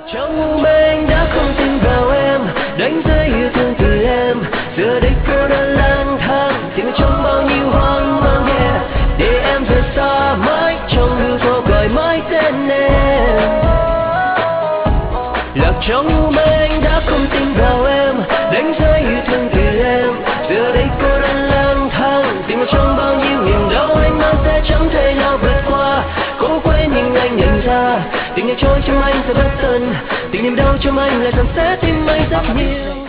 Trong anh đã không tin vào em, đánh rơi yêu thương từ em. Giờ đây cô đơn lang thang, tìm trong bao nhiêu hoang mang, yeah. Để em rời xa mãi, trong hư vô gọi mãi tên em. Lạc trong anh đã không tin vào em, đánh rơi yêu thương từ em. Giờ đây cô đơn lang thang, tìm trong bao nhiêu niềm đau anh mang sẽ chẳng thể nào vượt qua. Cố quên nhưng anh nhận ra, tình ngày trôi trong anh sẽ bất tận, tình niềm đau trong anh lại dần sẽ thêm anh rất nhiều.